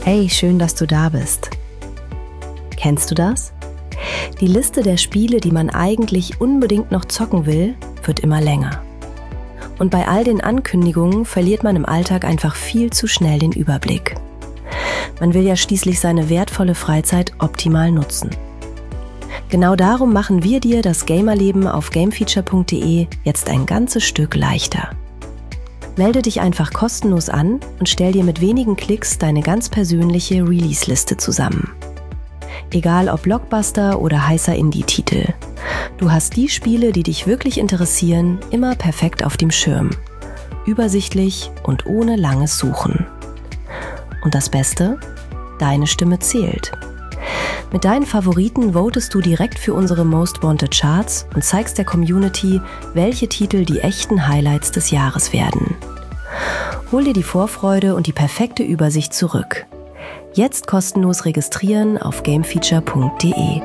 Hey, schön, dass du da bist. Kennst du das? Die Liste der Spiele, die man eigentlich unbedingt noch zocken will, wird immer länger. Und bei all den Ankündigungen verliert man im Alltag einfach viel zu schnell den Überblick. Man will ja schließlich seine wertvolle Freizeit optimal nutzen. Genau darum machen wir dir das Gamerleben auf gamefeature.de jetzt ein ganzes Stück leichter. Melde dich einfach kostenlos an und stell dir mit wenigen Klicks deine ganz persönliche Release-Liste zusammen. Egal ob Blockbuster oder heißer Indie-Titel. Du hast die Spiele, die dich wirklich interessieren, immer perfekt auf dem Schirm. Übersichtlich und ohne langes Suchen. Und das Beste? Deine Stimme zählt. Mit deinen Favoriten votest du direkt für unsere Most Wanted Charts und zeigst der Community, welche Titel die echten Highlights des Jahres werden. Hol dir die Vorfreude und die perfekte Übersicht zurück. Jetzt kostenlos registrieren auf gamefeature.de.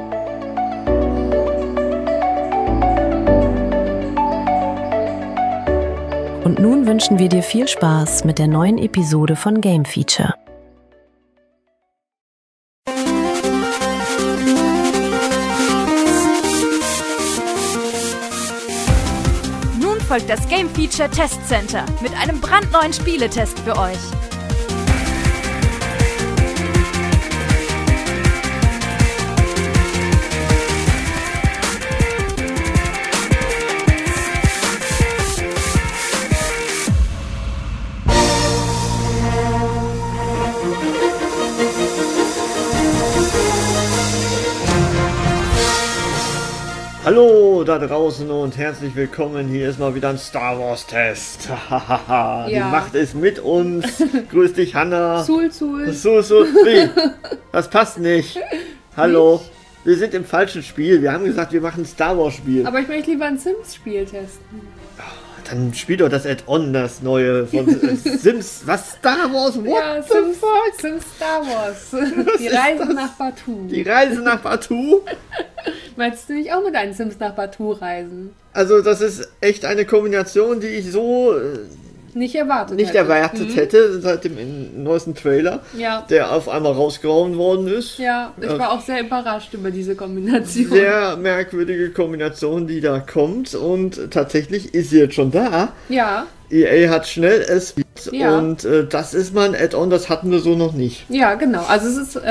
Und nun wünschen wir dir viel Spaß mit der neuen Episode von Game Feature. Folgt das Game Feature Test Center mit einem brandneuen Spieletest für euch. Hallo da draußen und herzlich willkommen. Hier ist mal wieder ein Star Wars Test. Ja. Die Macht ist mit uns. Grüß dich, Hanna. Sul. Wie? Das passt nicht. Hallo. Nicht? Wir sind im falschen Spiel. Wir haben gesagt, wir machen ein Star Wars Spiel. Aber ich möchte lieber ein Sims-Spiel testen. Dann spiel doch das Add-on, das neue von Sims. Was? Star Wars? What ja, the fuck? Sims Star Wars. Die Reise nach Batuu. Die Reise nach Batuu? Meinst du nicht auch mit deinen Sims nach Batuu reisen? Also das ist echt eine Kombination, die ich so nicht erwartet hätte seit dem neuesten Trailer, der auf einmal rausgehauen worden ist. Ja, ich war auch sehr überrascht über diese Kombination. Sehr merkwürdige Kombination, die da kommt und tatsächlich ist sie jetzt schon da. Ja. EA hat schnell es und das ist mal ein Add-on, das hatten wir so noch nicht. Ja, genau. Also es ist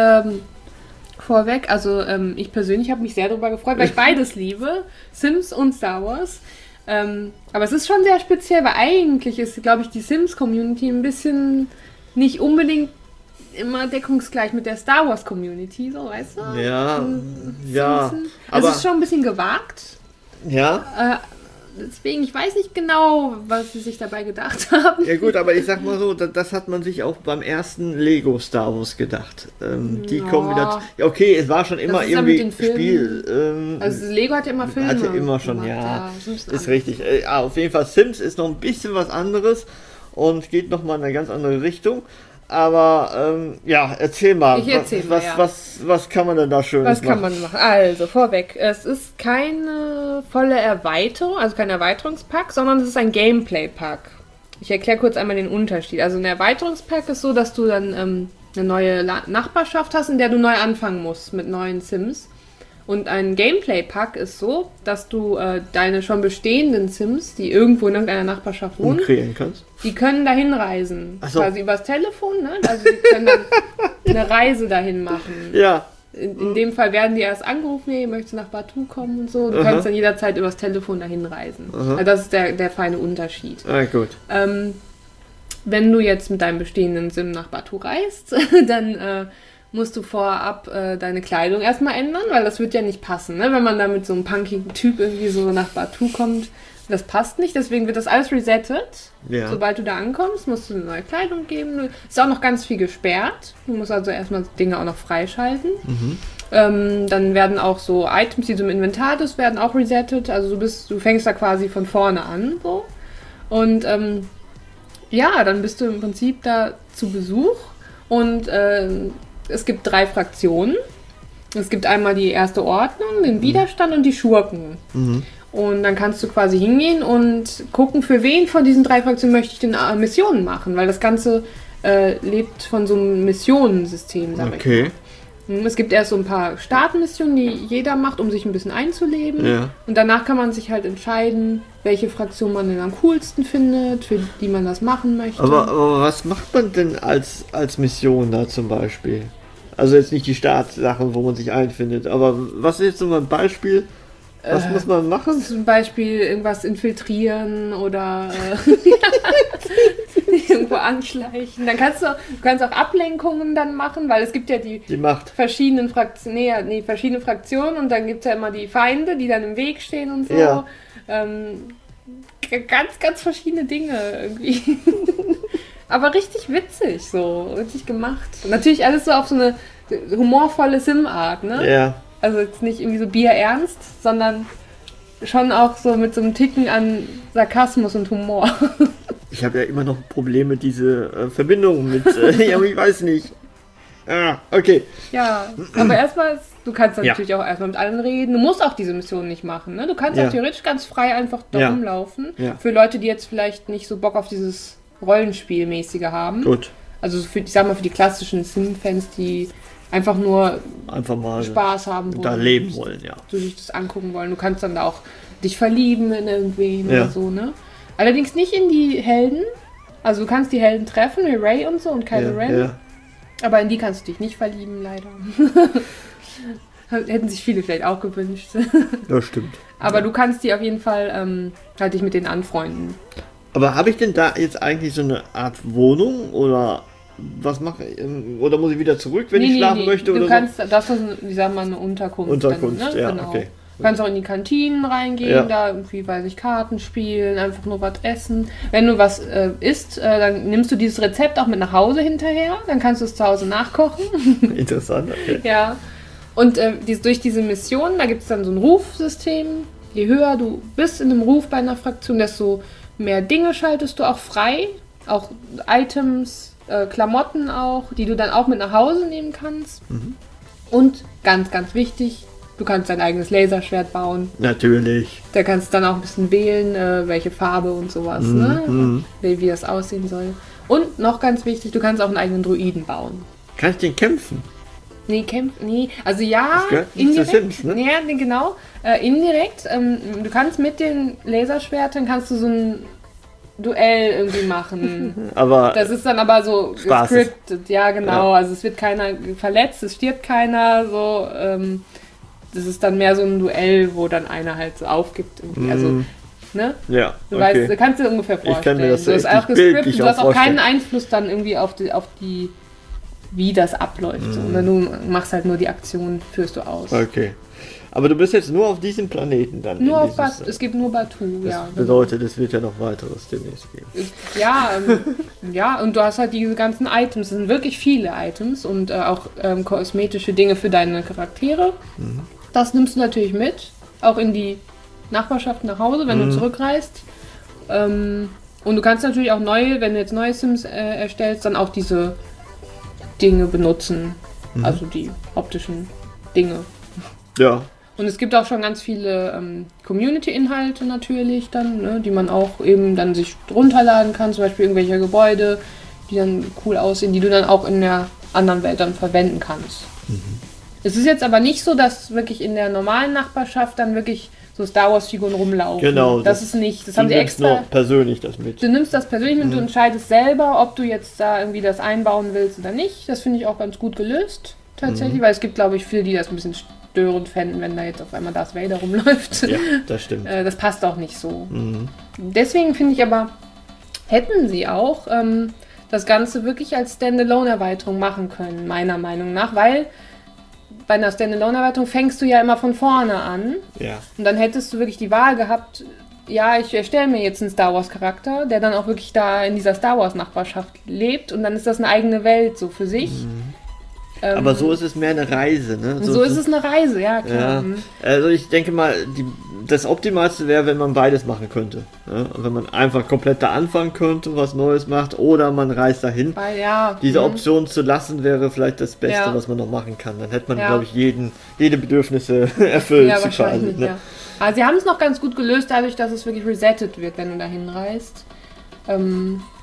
vorweg, also ich persönlich habe mich sehr darüber gefreut, weil ich beides liebe, Sims und Star Wars. Aber es ist schon sehr speziell, weil eigentlich ist, glaube ich, die Sims-Community ein bisschen nicht unbedingt immer deckungsgleich mit der Star Wars-Community, so, weißt du? Ja. Also es ist schon ein bisschen gewagt. Ja. Deswegen, ich weiß nicht genau, was sie sich dabei gedacht haben. Ja gut, aber ich sag mal so, das hat man sich auch beim ersten Lego Star Wars gedacht. Die Kombination. Okay, es war schon immer irgendwie ein Spiel. Also Lego hatte immer Filme. Hatte immer schon, ist richtig. Auf jeden Fall, Sims ist noch ein bisschen was anderes und geht nochmal in eine ganz andere Richtung. Aber, erzähl mal. Was kann man denn da Schönes machen? Was kann man machen? Also, vorweg, es ist keine volle Erweiterung, also kein Erweiterungspack, sondern es ist ein Gameplay-Pack. Ich erkläre kurz einmal den Unterschied. Also, ein Erweiterungspack ist so, dass du dann eine neue Nachbarschaft hast, in der du neu anfangen musst mit neuen Sims. Und ein Gameplay-Pack ist so, dass du deine schon bestehenden Sims, die irgendwo in irgendeiner Nachbarschaft wohnen, umkreieren kannst. Die können dahin reisen. Ach so. Quasi übers Telefon, ne? Also die können dann eine Reise dahin machen. Ja. In dem Fall werden die erst angerufen, hey, möchtest du nach Batuu kommen und so. Du kannst dann jederzeit übers Telefon dahin reisen. Also das ist der feine Unterschied. Ah, gut. Wenn du jetzt mit deinem bestehenden Sim nach Batuu reist, dann musst du vorab deine Kleidung erstmal ändern, weil das wird ja nicht passen, ne? Wenn man da mit so einem punkigen Typ irgendwie so nach Batuu kommt, das passt nicht, deswegen wird das alles resettet. Ja. Sobald du da ankommst, musst du eine neue Kleidung geben. Ist auch noch ganz viel gesperrt. Du musst also erstmal Dinge auch noch freischalten. Dann werden auch so Items, die du im Inventar hast, werden auch resettet. Also du fängst da quasi von vorne an. So. Und dann bist du im Prinzip da zu Besuch. Und es gibt 3 Fraktionen. Es gibt einmal die erste Ordnung, den Widerstand und die Schurken. Und dann kannst du quasi hingehen und gucken, für wen von diesen 3 Fraktionen möchte ich denn Missionen machen, weil das Ganze lebt von so einem Missionensystem, sag ich mal. Es gibt erst so ein paar Startmissionen, die jeder macht, um sich ein bisschen einzuleben. Ja. Und danach kann man sich halt entscheiden, welche Fraktion man denn am coolsten findet, für die man das machen möchte. Aber was macht man denn als Mission da zum Beispiel? Also jetzt nicht die Startsachen, wo man sich einfindet, aber was ist jetzt so ein Beispiel? Was muss man machen? Zum Beispiel irgendwas infiltrieren oder irgendwo anschleichen. Dann kannst du auch Ablenkungen dann machen, weil es gibt ja die verschiedenen Fraktionen und dann gibt es ja immer die Feinde, die dann im Weg stehen und so. Ja. Ganz, ganz verschiedene Dinge irgendwie. Aber richtig witzig, so richtig gemacht. Und natürlich alles so auf so eine humorvolle Sim-Art, ne? Ja. Also jetzt nicht irgendwie so bierernst, sondern schon auch so mit so einem Ticken an Sarkasmus und Humor. Ich habe ja immer noch Probleme mit dieser Verbindung mit, ja, ich weiß nicht. Ah, okay. Ja, aber erstmal, du kannst natürlich auch erstmal mit allen reden. Du musst auch diese Mission nicht machen, ne? Du kannst auch theoretisch ganz frei einfach da rumlaufen. Ja. Für Leute, die jetzt vielleicht nicht so Bock auf dieses Rollenspielmäßige haben. Gut. Also ich sag mal für die klassischen Sim-Fans, die einfach nur mal Spaß haben wollen. Da leben wollen, ja. Du sich das angucken wollen. Du kannst dann da auch dich verlieben in irgendwen oder so, ne? Allerdings nicht in die Helden. Also du kannst die Helden treffen, wie Rey und so und Kylo Ren. Ja. Aber in die kannst du dich nicht verlieben, leider. Hätten sich viele vielleicht auch gewünscht. Das stimmt. Aber du kannst die auf jeden Fall halt dich mit denen anfreunden. Aber habe ich denn da jetzt eigentlich so eine Art Wohnung oder was mache ich? Oder muss ich wieder zurück, wenn ich schlafen möchte? Du kannst, das ist, wie sagt man, eine Unterkunft. Unterkunft, dann, ne? Ja, genau. Okay. Du kannst auch in die Kantinen reingehen, da irgendwie, weiß ich, Karten spielen, einfach nur was essen. Wenn du was isst, dann nimmst du dieses Rezept auch mit nach Hause hinterher, dann kannst du es zu Hause nachkochen. Interessant, okay. Ja. Und durch diese Mission, da gibt es dann so ein Rufsystem. Je höher du bist in einem Ruf bei einer Fraktion, desto mehr Dinge schaltest du auch frei. Auch Items, Klamotten auch, die du dann auch mit nach Hause nehmen kannst. Mhm. Und ganz, ganz wichtig, du kannst dein eigenes Laserschwert bauen. Natürlich. Da kannst du dann auch ein bisschen wählen, welche Farbe und sowas, ne? Wie das aussehen soll. Und noch ganz wichtig, du kannst auch einen eigenen Druiden bauen. Kannst du den kämpfen? Nee, also ja, indirekt. Sims, ne? Ja, genau. Indirekt. Du kannst mit den Laserschwertern kannst du so ein Duell irgendwie machen. Aber das ist dann aber so gescriptet. Ja, genau. Ja. Also es wird keiner verletzt, es stirbt keiner. So, das ist dann mehr so ein Duell, wo dann einer halt so aufgibt. Irgendwie. Also, ne? Ja. Du weißt, du kannst dir ungefähr vorstellen. Ich kann mir das du hast auch gescriptet, du hast auch keinen Einfluss dann irgendwie auf die wie das abläuft. So. Und du machst halt nur die Aktion, führst du aus. Okay. Aber du bist jetzt nur auf diesem Planeten dann? Nur auf Batuu, es gibt nur Batuu, das bedeutet, es wird ja noch weiteres demnächst geben. Ja, und du hast halt diese ganzen Items, es sind wirklich viele Items und auch kosmetische Dinge für deine Charaktere. Mhm. Das nimmst du natürlich mit, auch in die Nachbarschaft nach Hause, wenn du zurückreist. Und du kannst natürlich auch wenn du jetzt neue Sims erstellst, dann auch diese Dinge benutzen, also die optischen Dinge. Ja. Und es gibt auch schon ganz viele Community-Inhalte natürlich dann, ne, die man auch eben dann sich runterladen kann, zum Beispiel irgendwelche Gebäude, die dann cool aussehen, die du dann auch in der anderen Welt dann verwenden kannst. Mhm. Es ist jetzt aber nicht so, dass wirklich in der normalen Nachbarschaft dann wirklich so Star Wars-Figuren rumlaufen. Genau. Das ist nicht, das haben sie extra. Du nimmst persönlich das mit. Du nimmst das persönlich mit, du entscheidest selber, ob du jetzt da irgendwie das einbauen willst oder nicht. Das finde ich auch ganz gut gelöst, tatsächlich, weil es gibt, glaube ich, viele, die das ein bisschen störend fänden, wenn da jetzt auf einmal Darth Vader rumläuft. Ja, das stimmt. Das passt auch nicht so. Mhm. Deswegen finde ich aber, hätten sie auch das Ganze wirklich als Standalone-Erweiterung machen können, meiner Meinung nach, weil bei einer Standalone-Erweiterung fängst du ja immer von vorne an. Ja. Und dann hättest du wirklich die Wahl gehabt, ja, ich erstelle mir jetzt einen Star Wars-Charakter, der dann auch wirklich da in dieser Star Wars-Nachbarschaft lebt und dann ist das eine eigene Welt so für sich. Mhm. Aber so ist es mehr eine Reise, ne? So ist es eine Reise, ja, klar. Ja. Also ich denke mal, das Optimalste wäre, wenn man beides machen könnte. Ne? Wenn man einfach komplett da anfangen könnte, was Neues macht, oder man reist dahin. Ja. Diese Option zu lassen, wäre vielleicht das Beste, was man noch machen kann. Dann hätte man, glaube ich, jede Bedürfnisse erfüllt. Ja, wahrscheinlich, quasi, ne? Aber sie haben es noch ganz gut gelöst, dadurch, dass es wirklich resettet wird, wenn du dahin reist.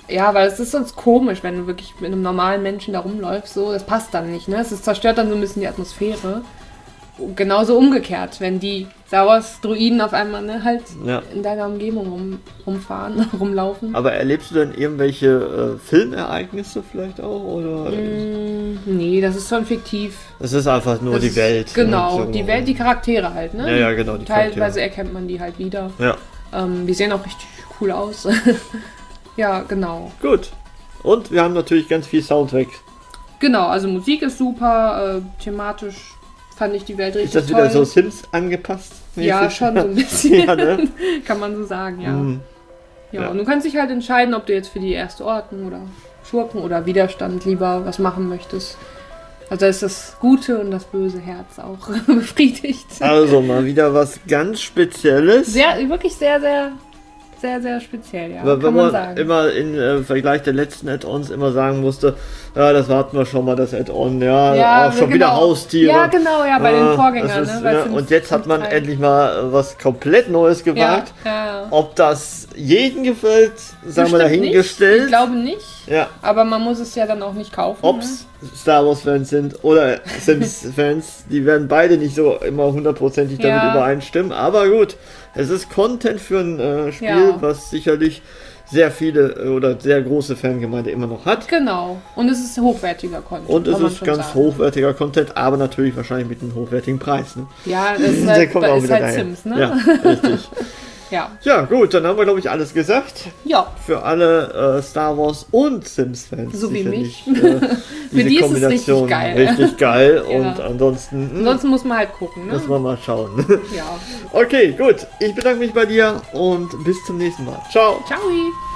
Ja, weil es ist sonst komisch, wenn du wirklich mit einem normalen Menschen da rumläufst, so, das passt dann nicht, ne? Es zerstört dann so ein bisschen die Atmosphäre. Genauso umgekehrt, wenn die Star Wars Druiden auf einmal, ne, halt in deiner Umgebung rumfahren, rumlaufen. Aber erlebst du denn irgendwelche Filmereignisse vielleicht auch, oder? Nee, das ist schon fiktiv. Es ist einfach nur die Welt. Genau, so. Die Welt, die Charaktere halt, ne? Ja, genau, die Teilweise Charaktere. Erkennt man die halt wieder. Ja. Die sehen auch richtig cool aus. Ja, genau. Gut. Und wir haben natürlich ganz viel Soundtrack. Genau, also Musik ist super, thematisch fand ich die Welt richtig toll. Ist das wieder so Sims angepasst? Ja, schon so ein bisschen. Ja, ne? Kann man so sagen, ja. Ja, und du kannst dich halt entscheiden, ob du jetzt für die erste Ordnung oder Schurken oder Widerstand lieber was machen möchtest. Also da ist das gute und das böse Herz auch befriedigt. Also mal wieder was ganz Spezielles. Wirklich sehr, sehr, sehr, sehr speziell, ja. Weil kann man sagen. Immer im Vergleich der letzten Add-ons immer sagen musste, ja, das hatten wir schon mal, das Add-on, ja auch schon wieder Haustiere. Ja, genau, ja, bei den Vorgängern. Ist, ne? Und jetzt hat man endlich mal was komplett Neues gewagt. Ja. Ob das jedem gefällt, sagen wir dahingestellt. Ich glaube nicht, ja. Aber man muss es ja dann auch nicht kaufen. Ob es Star Wars-Fans sind oder Sims-Fans, die werden beide nicht so immer hundertprozentig damit übereinstimmen. Aber gut, es ist Content für ein Spiel, was sicherlich sehr viele oder sehr große Fangemeinde immer noch hat. Genau. Und es ist hochwertiger Content. Und es ist ganz hochwertiger Content, aber natürlich wahrscheinlich mit einem hochwertigen Preis. Ne? Ja, das ist halt Sims, ne? Ja, richtig. Ja, gut, dann haben wir, glaube ich, alles gesagt. Ja. Für alle Star Wars und Sims-Fans. So wie mich. Für die ist es richtig geil. Richtig geil. Und ansonsten muss man halt gucken. Ne? Muss man mal schauen. Ja. Okay, gut. Ich bedanke mich bei dir und bis zum nächsten Mal. Ciao. Ciao.